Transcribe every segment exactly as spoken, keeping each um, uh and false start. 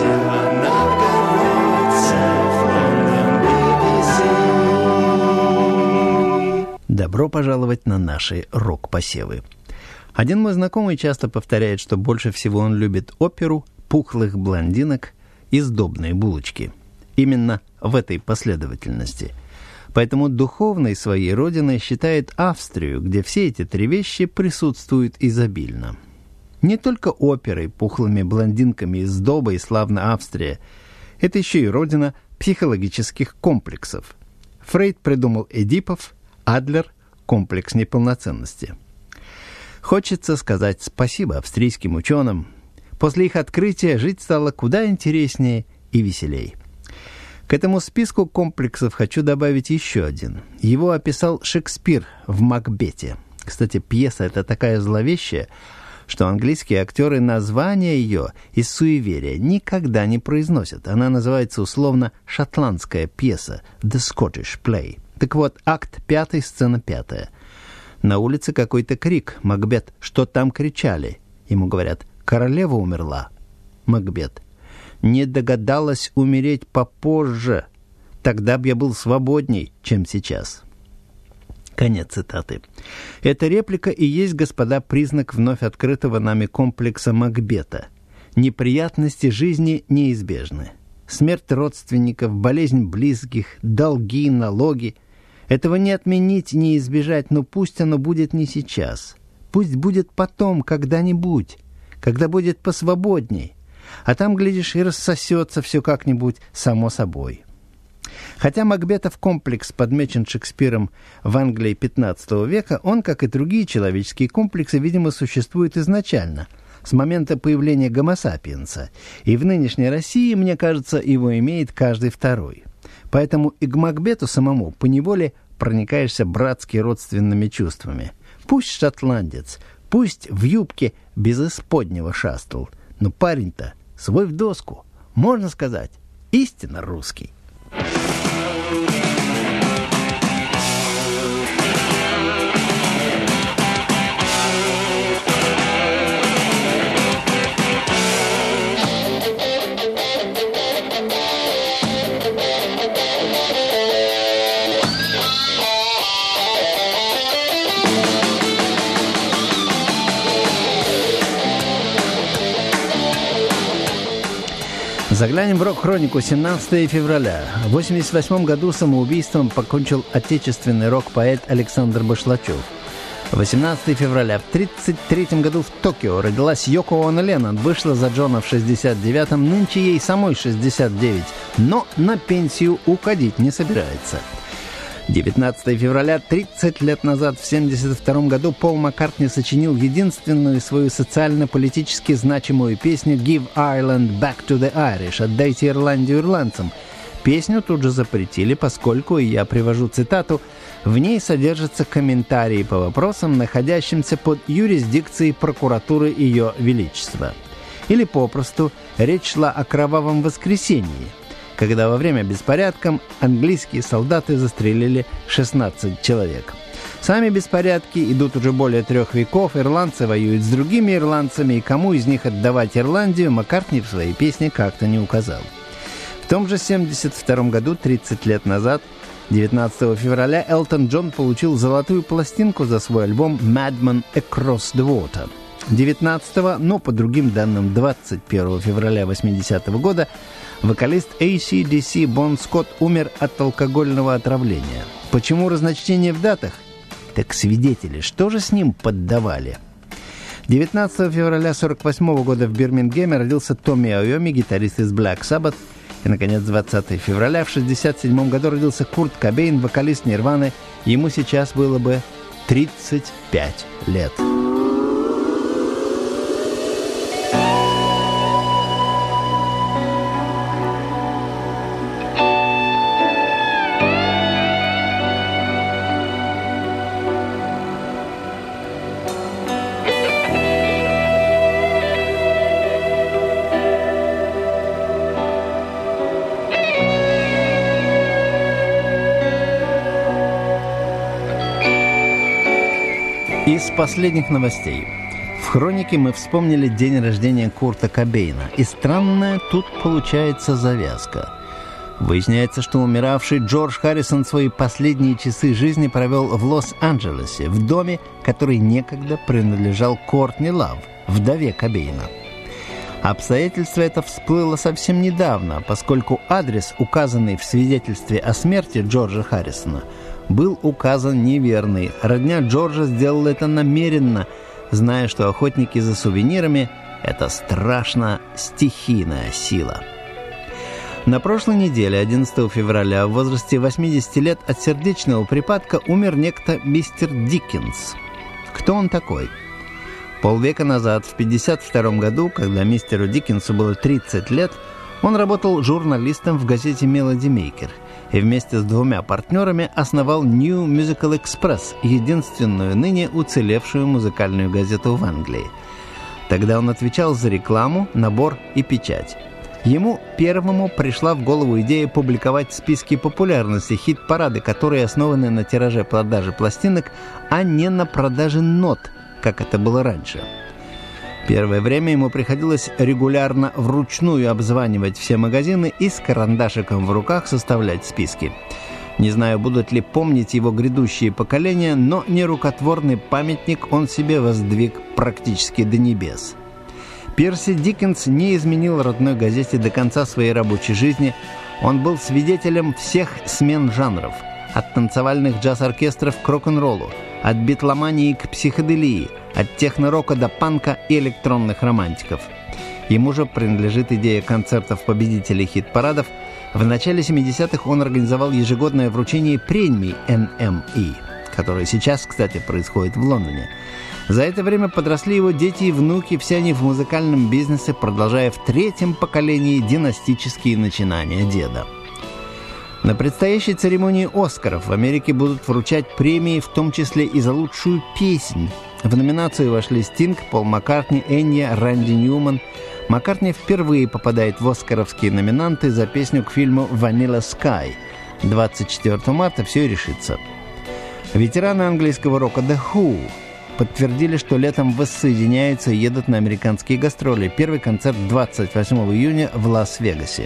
Добро пожаловать на наши рок-посевы. Один мой знакомый часто повторяет, что больше всего он любит оперу, пухлых блондинок и сдобные булочки. Именно в этой последовательности. Поэтому духовной своей родиной считает Австрию, где все эти три вещи присутствуют изобильно. Не только оперой, пухлыми блондинками и сдобой славна Австрия. Это еще и родина психологических комплексов. Фрейд придумал Эдипов, Адлер – комплекс неполноценности. Хочется сказать спасибо австрийским ученым. После их открытия жить стало куда интереснее и веселей. К этому списку комплексов хочу добавить еще один. Его описал Шекспир в «Макбете». Кстати, пьеса эта такая зловещая, что английские актеры название ее из суеверия никогда не произносят. Она называется условно «шотландская пьеса» «The Scottish Play». Так вот, акт пятый, сцена пятая. На улице какой-то крик. Макбет: что там кричали? Ему говорят: королева умерла. Макбет: не догадалась умереть попозже. Тогда б я был свободней, чем сейчас. Конец цитаты. Эта реплика и есть, господа, признак вновь открытого нами комплекса Макбета. Неприятности жизни неизбежны. Смерть родственников, болезнь близких, долги, налоги. Этого не отменить, не избежать, но пусть оно будет не сейчас. Пусть будет потом, когда-нибудь, когда будет посвободней. А там, глядишь, и рассосется все как-нибудь само собой. Хотя Макбетов комплекс подмечен Шекспиром в Англии пятнадцатого века, он, как и другие человеческие комплексы, видимо, существует изначально, с момента появления гомо сапиенса. И в нынешней России, мне кажется, его имеет каждый второй. Поэтому и к Макбету самому поневоле проникаешься братски родственными чувствами. Пусть шотландец, пусть в юбке без исподнего шастал, но парень-то свой в доску, можно сказать, истинно русский. Заглянем в рок-хронику. семнадцатого февраля. В восемьдесят восьмом году самоубийством покончил отечественный рок-поэт Александр Башлачев. восемнадцатого февраля. В тридцать третьем году в Токио родилась Йоко Оно Леннон. Вышла за Джона в шестьдесят девятом. Нынче ей самой шестьдесят девять. Но на пенсию уходить не собирается. девятнадцатого февраля, тридцать лет назад, в семьдесят втором году, Пол Маккартни сочинил единственную свою социально-политически значимую песню «Give Ireland back to the Irish» «Отдайте Ирландию ирландцам». Песню тут же запретили, поскольку, и я привожу цитату, в ней содержатся комментарии по вопросам, находящимся под юрисдикцией прокуратуры Ее Величества. Или попросту, речь шла о кровавом воскресенье, когда во время беспорядков английские солдаты застрелили шестнадцать человек. Сами беспорядки идут уже более трех веков, ирландцы воюют с другими ирландцами, и кому из них отдавать Ирландию, Маккартни в своей песне как-то не указал. В том же семьдесят втором году, тридцать лет назад, девятнадцатого февраля, Элтон Джон получил золотую пластинку за свой альбом «Madman Across the Water». девятнадцатого, но по другим данным двадцать первого февраля восьмидесятого года, вокалист эй си ди си Бон Скотт умер от алкогольного отравления. Почему разночтение в датах? Так свидетели, что же с ним поддавали? девятнадцатого февраля сорок восьмого года в Бирмингеме родился Томми Айоми, гитарист из Black Sabbath. И, наконец, двадцатого февраля в шестьдесят седьмом году родился Курт Кобейн, вокалист Нирваны. Ему сейчас было бы тридцать пять лет. Из последних новостей. В хронике мы вспомнили день рождения Курта Кобейна, и странная тут получается завязка. Выясняется, что умиравший Джордж Харрисон свои последние часы жизни провел в Лос-Анджелесе, в доме, который некогда принадлежал Кортни Лав, вдове Кобейна. Обстоятельство это всплыло совсем недавно, поскольку адрес, указанный в свидетельстве о смерти Джорджа Харрисона, был указан неверный. Родня Джорджа сделала это намеренно, зная, что охотники за сувенирами – это страшно стихийная сила. На прошлой неделе, одиннадцатого февраля, в возрасте восьмидесяти лет от сердечного припадка умер некто мистер Диккенс. Кто он такой? Полвека назад, в пятьдесят втором году, когда мистеру Диккенсу было тридцать лет, он работал журналистом в газете «Мелоди Мейкер» и вместе с двумя партнерами основал New Musical Express, единственную ныне уцелевшую музыкальную газету в Англии. Тогда он отвечал за рекламу, набор и печать. Ему первому пришла в голову идея публиковать списки популярности, хит-парады, которые основаны на тираже продажи пластинок, а не на продаже нот, как это было раньше. Первое время ему приходилось регулярно вручную обзванивать все магазины и с карандашиком в руках составлять списки. Не знаю, будут ли помнить его грядущие поколения, но нерукотворный памятник он себе воздвиг практически до небес. Перси Диккенс не изменил родной газете до конца своей рабочей жизни. Он был свидетелем всех смен жанров, от танцевальных джаз-оркестров к рок-н-роллу, от битломании к психоделии, от техно-рока до панка и электронных романтиков. Ему же принадлежит идея концертов победителей хит-парадов. В начале семидесятых он организовал ежегодное вручение премий эн эм и, которое сейчас, кстати, происходит в Лондоне. За это время подросли его дети и внуки, все они в музыкальном бизнесе, продолжая в третьем поколении династические начинания деда. На предстоящей церемонии «Оскаров» в Америке будут вручать премии, в том числе и за лучшую песнь. В номинацию вошли Стинг, Пол Маккартни, Энья, Ранди Ньюман. Маккартни впервые попадает в оскаровские номинанты за песню к фильму «Vanilla Sky». двадцать четвёртого марта все и решится. Ветераны английского рока The Who подтвердили, что летом воссоединяются и едут на американские гастроли. Первый концерт двадцать восьмого июня в Лас-Вегасе.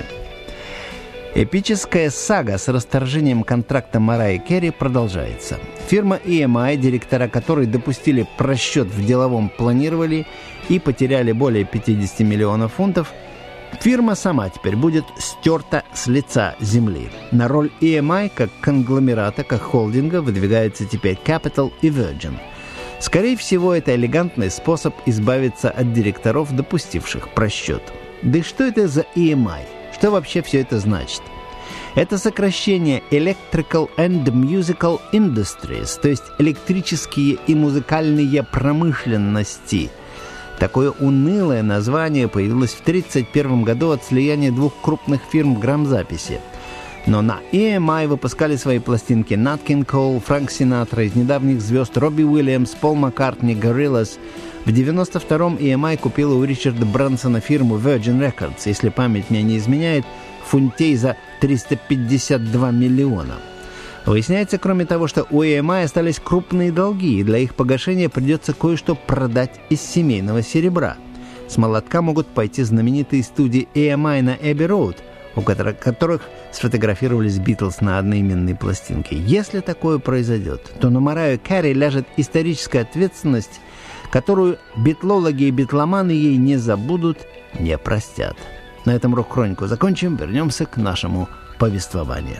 Эпическая сага с расторжением контракта Марайи Керри продолжается. Фирма и эм ай, директора которой допустили просчет в деловом планировании и потеряли более пятьдесят миллионов фунтов, фирма сама теперь будет стерта с лица земли. На роль и эм ай как конгломерата, как холдинга выдвигаются теперь Capital и Virgin. Скорее всего, это элегантный способ избавиться от директоров, допустивших просчет. Да и что это за и эм ай? Что вообще все это значит? Это сокращение Electrical and Musical Industries, то есть электрические и музыкальные промышленности. Такое унылое название появилось в тысяча девятьсот тридцать первом году от слияния двух крупных фирм грамзаписи. Но на и эм ай выпускали свои пластинки Нат Кинг Коул, Фрэнк Синатра, из недавних звезд Робби Уильямс, Пол Маккартни, Gorillaz. В девяносто втором и эм ай купила у Ричарда Брэнсона фирму Virgin Records, если память мне не изменяет, фунтей за триста пятьдесят два миллиона. Выясняется, кроме того, что у и эм ай остались крупные долги, и для их погашения придется кое-что продать из семейного серебра. С молотка могут пойти знаменитые студии и эм ай на Эбби-Роуд, у которых сфотографировались Битлз на одноименной пластинке. Если такое произойдет, то на Марайю Керри ляжет историческая ответственность, которую битлологи и битломаны ей не забудут, не простят. На этом рок-хронику закончим, вернемся к нашему повествованию.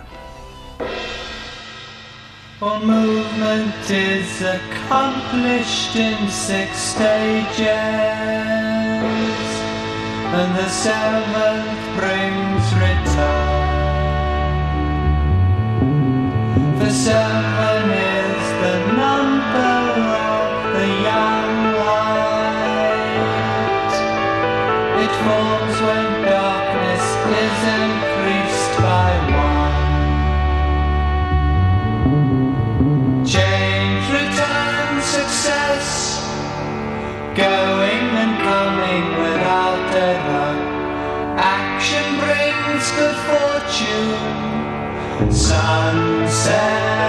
All movement is accomplished in six stages, and the seventh brings return. For seven is the number of the young light. It falls when darkness is increased by one. Change, return, success, going and coming without error. Action brings good fortune,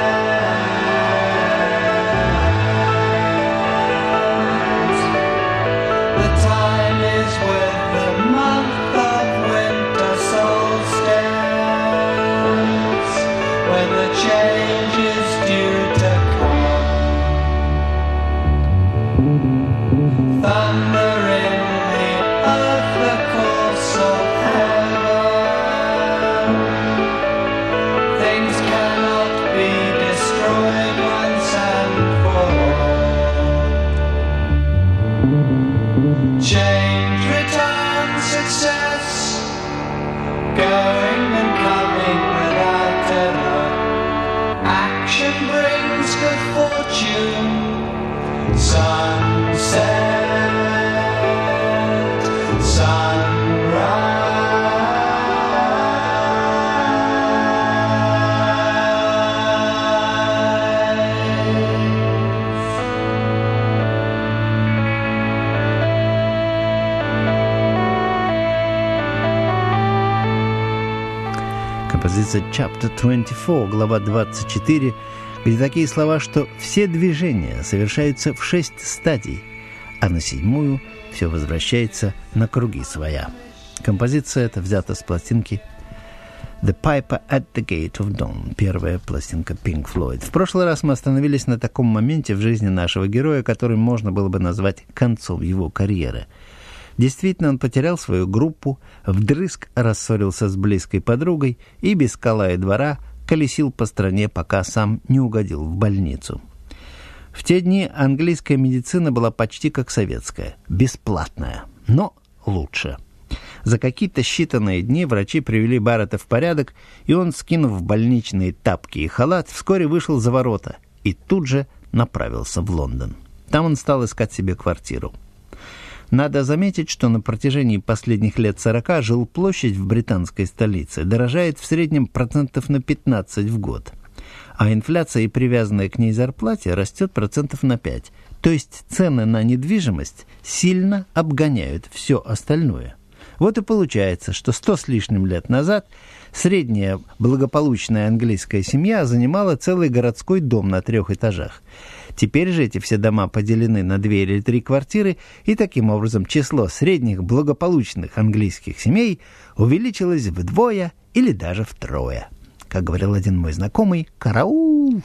sunset. Композиция Chapter двадцать четыре, глава двадцать четыре, где такие слова, что все движения совершаются в шесть стадий, а на седьмую все возвращается на круги своя. Композиция эта взята с пластинки The Piper at the Gate of Dawn, первая пластинка Pink Floyd. В прошлый раз мы остановились на таком моменте в жизни нашего героя, который можно было бы назвать концом его карьеры. Действительно, он потерял свою группу, вдрызг рассорился с близкой подругой и без скала и двора колесил по стране, пока сам не угодил в больницу. В те дни английская медицина была почти как советская, бесплатная, но лучше. За какие-то считанные дни врачи привели Барретта в порядок, и он, скинув больничные тапки и халат, вскоре вышел за ворота и тут же направился в Лондон. Там он стал искать себе квартиру. Надо заметить, что на протяжении последних лет сорока жилплощадь в британской столице дорожает в среднем процентов на пятнадцать в год, а инфляция и привязанная к ней зарплате растет процентов на пять. То есть цены на недвижимость сильно обгоняют все остальное. Вот и получается, что сто с лишним лет назад средняя благополучная английская семья занимала целый городской дом на трех этажах. Теперь же эти все дома поделены на две или три квартиры, и таким образом число средних благополучных английских семей увеличилось вдвое или даже втрое. Как говорил один мой знакомый, «Караул!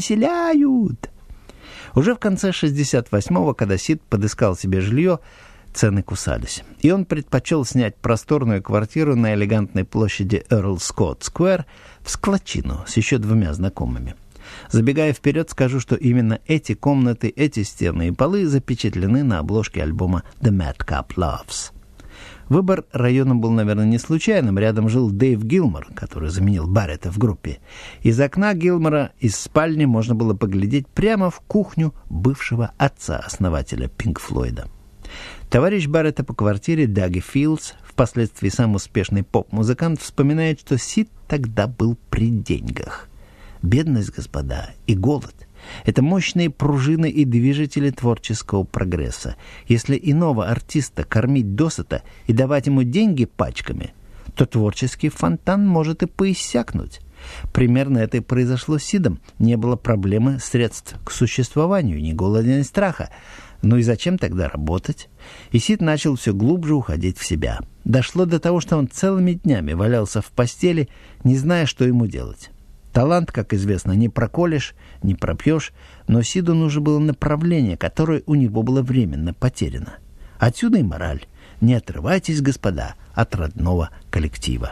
Населяют!» Уже в конце шестьдесят восьмого, когда Сид подыскал себе жилье, цены кусались, и он предпочел снять просторную квартиру на элегантной площади Эрл Скотт Сквер в складчину с еще двумя знакомыми. Забегая вперед, скажу, что именно эти комнаты, эти стены и полы запечатлены на обложке альбома «The Madcap Loves». Выбор района был, наверное, не случайным. Рядом жил Дэйв Гилмор, который заменил Барретта в группе. Из окна Гилмора из спальни можно было поглядеть прямо в кухню бывшего отца-основателя Пинк Флойда. Товарищ Барретта по квартире Даги Филдс, впоследствии сам успешный поп-музыкант, вспоминает, что Сид тогда был при деньгах. Бедность, господа, и голод – это мощные пружины и движители творческого прогресса. Если иного артиста кормить досыта и давать ему деньги пачками, то творческий фонтан может и поиссякнуть. Примерно это и произошло с Сидом. Не было проблемы средств к существованию, ни голода, ни страха. Ну и зачем тогда работать? И Сид начал все глубже уходить в себя. Дошло до того, что он целыми днями валялся в постели, не зная, что ему делать. Талант, как известно, не проколешь, не пропьешь, но Сиду нужно было направление, которое у него было временно потеряно. Отсюда и мораль. Не отрывайтесь, господа, от родного коллектива.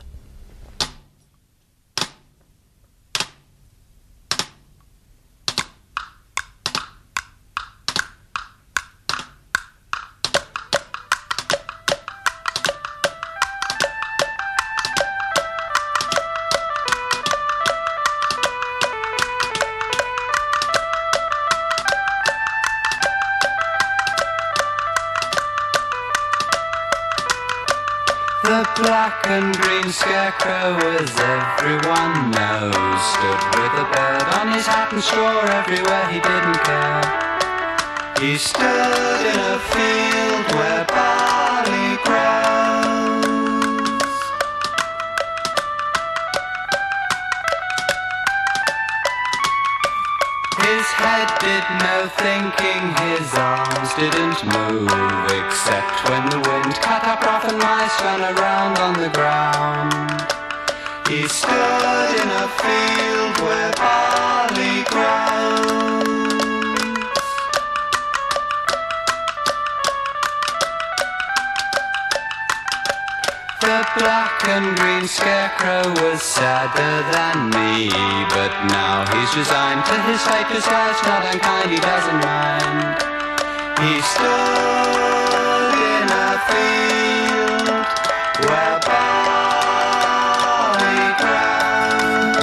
The black and green scarecrow, as everyone knows, stood with a bird on his hat and straw everywhere, he didn't care. He stood in a field where barley grows. His head did no thinking, his arms didn't move, except when the wind cut up rough and mice ran around on the ground. He stood in a field where barley grows. The black and green scarecrow was sadder than me, but now he's resigned to his fate, 'cause life's not unkind, he doesn't mind. He stood in a field where barley grows.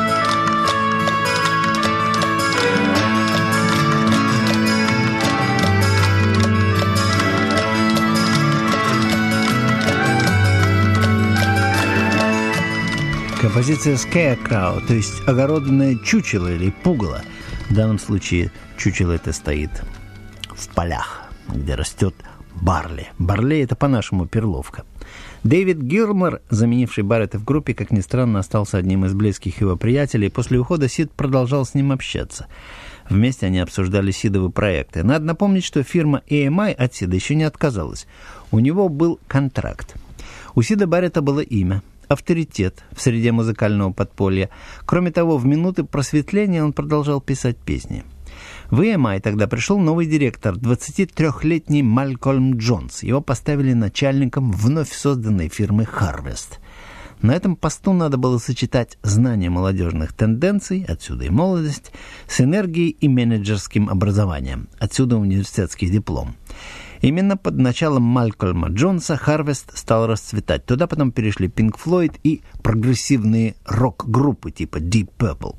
Композиция Scarecrow, то есть огородное чучело или пугало. В данном случае чучело это стоит в полях, где растет барли. Барли – это по-нашему перловка. Дэвид Гилмор, заменивший Барретта в группе, как ни странно, остался одним из близких его приятелей. После ухода Сид продолжал с ним общаться. Вместе они обсуждали Сидовы проекты. Надо напомнить, что фирма и эм ай от Сида еще не отказалась. У него был контракт. У Сида Барретта было имя, авторитет в среде музыкального подполья. Кроме того, в минуты просветления он продолжал писать песни. В и эм ай тогда пришел новый директор, двадцатитрёхлетний Малькольм Джонс. Его поставили начальником вновь созданной фирмы Harvest. На этом посту надо было сочетать знание молодежных тенденций, отсюда и молодость, с энергией и менеджерским образованием, отсюда университетский диплом. Именно под началом Малькольма Джонса Harvest стал расцветать. Туда потом перешли Pink Floyd и прогрессивные рок-группы типа Deep Purple.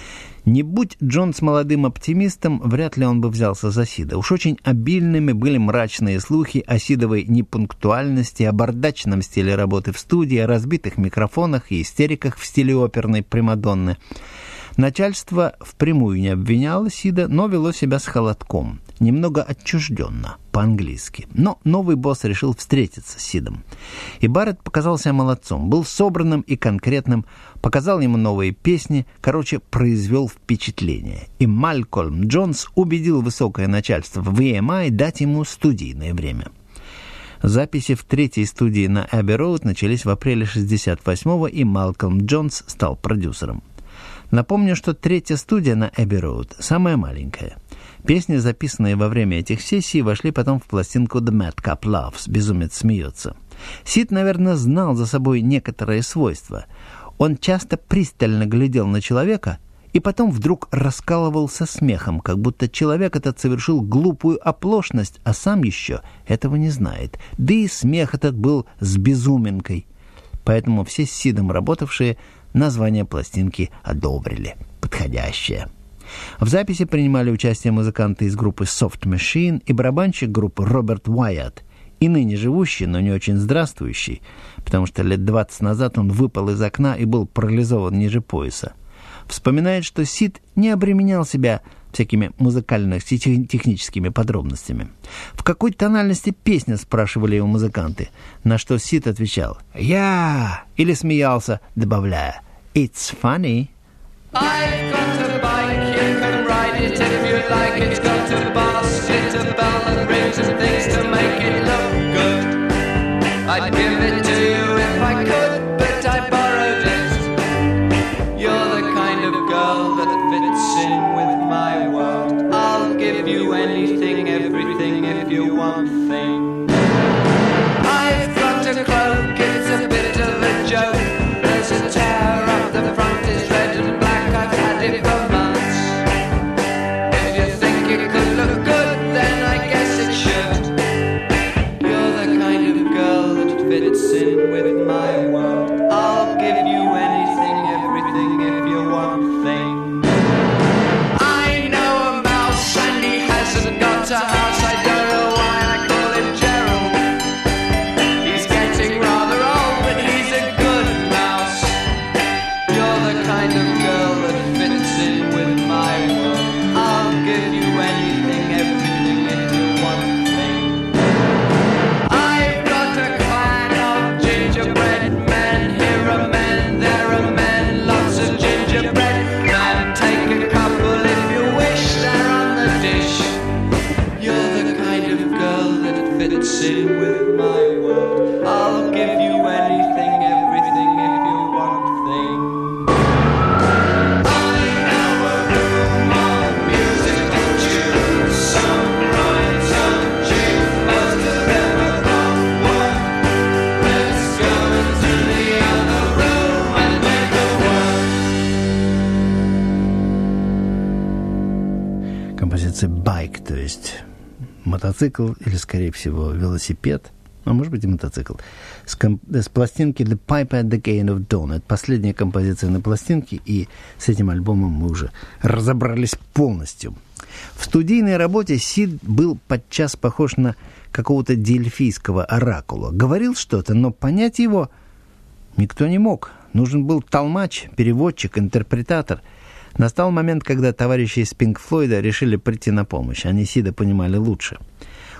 Не будь Джонс молодым оптимистом, вряд ли он бы взялся за Сида. Уж очень обильными были мрачные слухи о Сидовой непунктуальности, о бардачном стиле работы в студии, о разбитых микрофонах и истериках в стиле оперной примадонны. Начальство впрямую не обвиняло Сида, но вело себя с холодком, немного отчужденно, по-английски. Но новый босс решил встретиться с Сидом. И Барретт показал себя молодцом, был собранным и конкретным, показал ему новые песни, короче, произвел впечатление. И Малькольм Джонс убедил высокое начальство в и эм ай дать ему студийное время. Записи в третьей студии на Эбби-Роуд начались в апреле шестьдесят восьмого, и Малкольм Джонс стал продюсером. Напомню, что третья студия на Эбби-Роуд самая маленькая. Песни, записанные во время этих сессий, вошли потом в пластинку «The Madcap Loves» «Безумец смеется». Сид, наверное, знал за собой некоторые свойства. Он часто пристально глядел на человека и потом вдруг раскалывался смехом, как будто человек этот совершил глупую оплошность, а сам еще этого не знает. Да и смех этот был с безуминкой. Поэтому все с Сидом работавшие название пластинки одобрили. Подходящее. В записи принимали участие музыканты из группы Soft Machine и барабанщик группы Роберт Уайатт, и ныне живущий, но не очень здравствующий, потому что лет двадцать назад он выпал из окна и был парализован ниже пояса. Вспоминает, что Сид не обременял себя всякими музыкально-техническими подробностями. В какой тональности песня, спрашивали его музыканты, на что Сид отвечал «Я!» или смеялся, добавляя «It's funny». I've got a bike, you can ride it if you like. It's got a basket, a bell and rings and things to make it look good. I'd give it to you if I could, but I borrowed it. You're the kind of girl that fits in with my world. I'll give you anything, everything if you want thing. I've got a cloak, it's a bit of a joke. There's a tear up the front, it's red and black. I've had it for months. If you think it could look good, then I guess it should. You're the kind of girl that fits in with my world. I'll give you anything, everything if you want thing. I know a mouse and he hasn't got a house. I don't know why I call him Gerald. He's getting rather old, but he's a good mouse. You're the kind of girl that fits in with my world. I'll give you anything, everything if you want thing. I've got a clan of gingerbread men. Here are men, there are men, lots of gingerbread men. Take a couple if you wish, they're on the dish. You're the kind of girl that fits in with my world. I'll give you anything, everything if you want thing. I know a room of musical tunes, some right, some cheap, most of them are not one. Let's go into the other room and make a one. Композиция «Байк», то есть мотоцикл или, скорее всего, велосипед, а может быть и мотоцикл, с, комп- с пластинки «The Piper at the Gate of Dawn». Это последняя композиция на пластинке, и с этим альбомом мы уже разобрались полностью. В студийной работе Сид был подчас похож на какого-то дельфийского оракула. Говорил что-то, но понять его никто не мог. Нужен был толмач, переводчик, интерпретатор. Настал момент, когда товарищи из Pink Floyd решили прийти на помощь. Они Сида понимали лучше.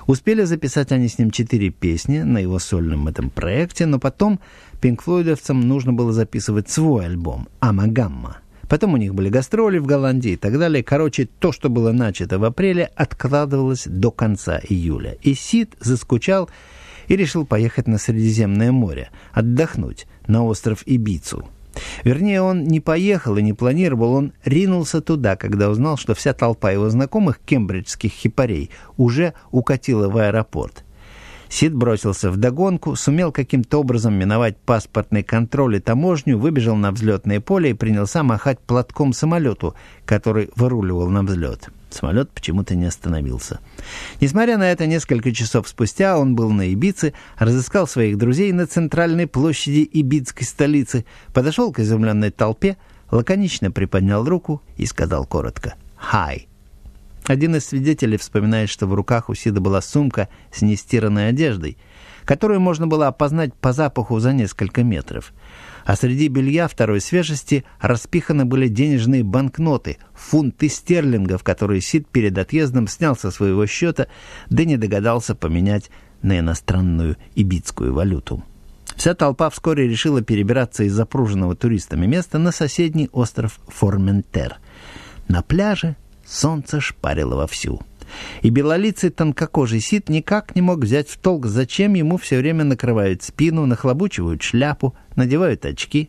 Успели записать они с ним четыре песни на его сольном этом проекте, но потом пинк-флойдовцам нужно было записывать свой альбом «Амагамма». Потом у них были гастроли в Голландии и так далее. Короче, то, что было начато в апреле, откладывалось до конца июля. И Сид заскучал и решил поехать на Средиземное море, отдохнуть на остров Ибицу. Вернее, он не поехал и не планировал, он ринулся туда, когда узнал, что вся толпа его знакомых, кембриджских хипарей, уже укатила в аэропорт. Сид бросился вдогонку, сумел каким-то образом миновать паспортный контроль и таможню, выбежал на взлетное поле и принялся махать платком самолету, который выруливал на взлет. Самолет почему-то не остановился. Несмотря на это, несколько часов спустя он был на Ибице, разыскал своих друзей на центральной площади ибицкой столицы, подошел к изумленной толпе, лаконично приподнял руку и сказал коротко «Хай». Один из свидетелей вспоминает, что в руках у Сида была сумка с нестиранной одеждой, которую можно было опознать по запаху за несколько метров. А среди белья второй свежести распиханы были денежные банкноты, фунты стерлингов, которые Сид перед отъездом снял со своего счета, да не догадался поменять на иностранную ибицкую валюту. Вся толпа вскоре решила перебираться из запруженного туристами места на соседний остров Форментер. На пляже солнце шпарило вовсю. И белолицый тонкокожий Сид никак не мог взять в толк, зачем ему все время накрывают спину, нахлобучивают шляпу, надевают очки.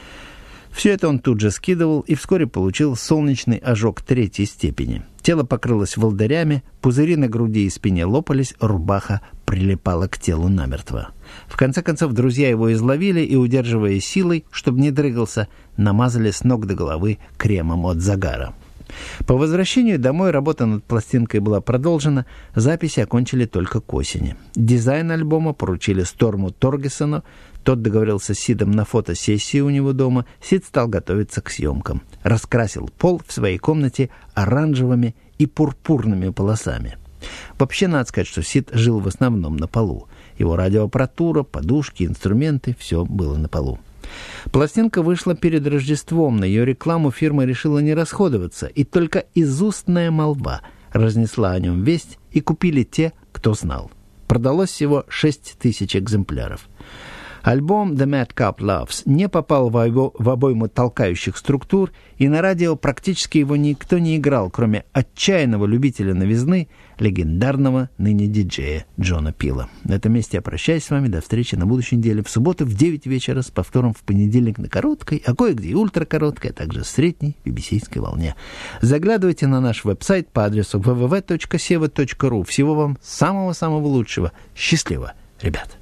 Все это он тут же скидывал и вскоре получил солнечный ожог третьей степени. Тело покрылось волдырями, пузыри на груди и спине лопались, рубаха прилипала к телу намертво. В конце концов, друзья его изловили и, удерживая силой, чтобы не дрыгался, намазали с ног до головы кремом от загара. По возвращению домой работа над пластинкой была продолжена, записи окончили только к осени. Дизайн альбома поручили Сторму Торгесону, тот договорился с Сидом на фотосессии у него дома, Сид стал готовиться к съемкам. Раскрасил пол в своей комнате оранжевыми и пурпурными полосами. Вообще, надо сказать, что Сид жил в основном на полу. Его радиоаппаратура, подушки, инструменты – все было на полу. Пластинка вышла перед Рождеством, на ее рекламу фирма решила не расходоваться, и только изустная молва разнесла о нем весть, и купили те, кто знал. Продалось всего шесть тысяч экземпляров. Альбом «The Madcap Loves» не попал в, обо... в обойму толкающих структур, и на радио практически его никто не играл, кроме отчаянного любителя новизны, легендарного ныне диджея Джона Пила. На этом месте я прощаюсь с вами. До встречи на будущей неделе в субботу в девять вечера с повтором в понедельник на короткой, а кое-где и ультракороткой, а также средней би би си-ской волне. Заглядывайте на наш веб-сайт по адресу дабл ю дабл ю дабл ю точка сева точка ру. Всего вам самого-самого лучшего. Счастливо, ребят!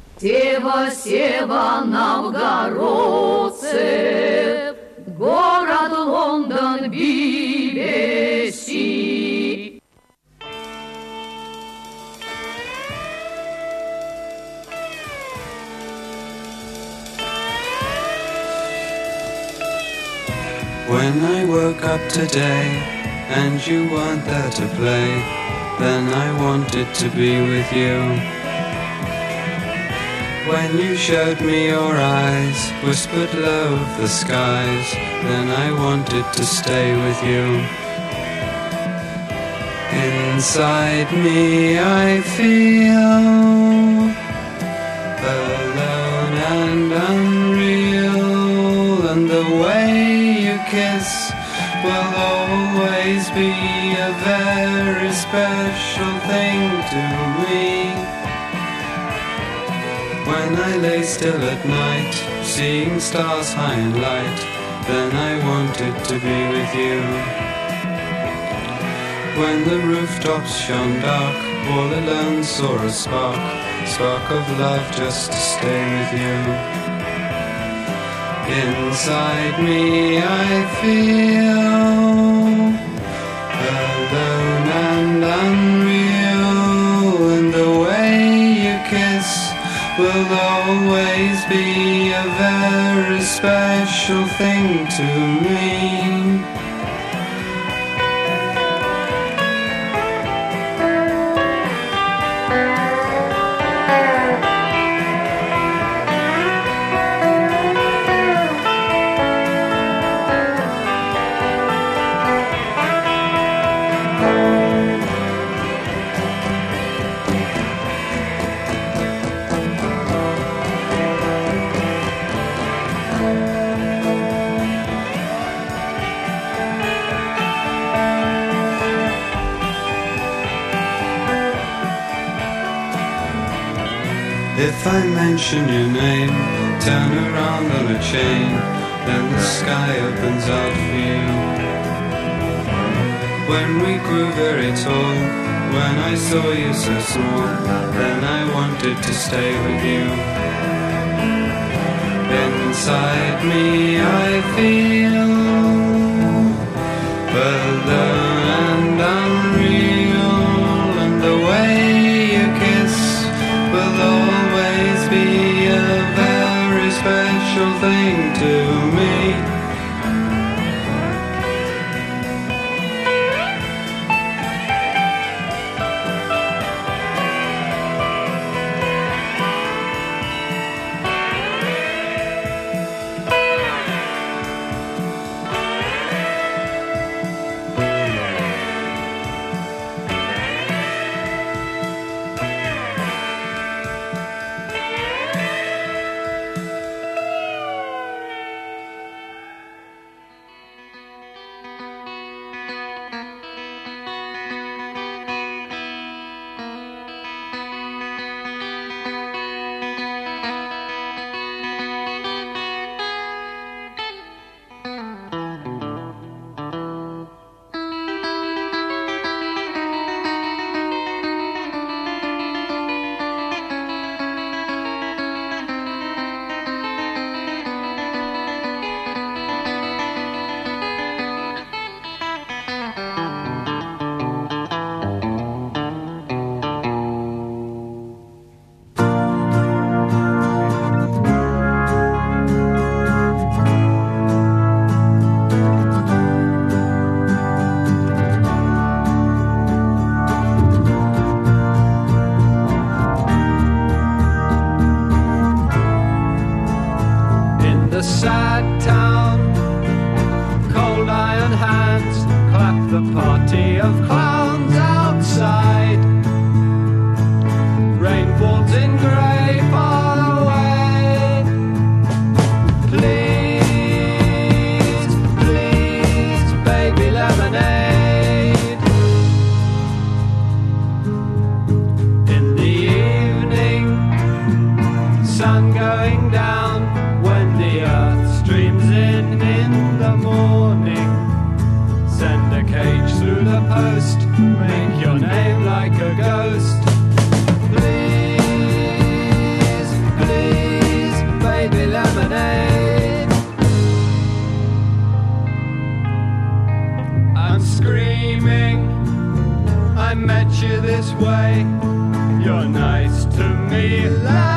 Сева, Сева, новгородцы, город Лондон, би би си. When I woke up today and you weren't there to play, then I wanted to be with you. When you showed me your eyes, whispered low of the skies, then I wanted to stay with you. Inside me I feel alone and unreal, and the way you kiss will always be a very special thing to me. When I lay still at night, seeing stars high in light, then I wanted to be with you. When the rooftops shone dark, all alone saw a spark, spark of love just to stay with you. Inside me I feel alone and unreal, and the way you kiss will always be a very special thing to me. If I mention your name, turn around on a chain, then the sky opens out for you. When we grew very tall, when I saw you so small, then I wanted to stay with you. Inside me I feel further and unreal, and the way you kiss will always be a very special thing to me. I met you this way. You're nice to me, love.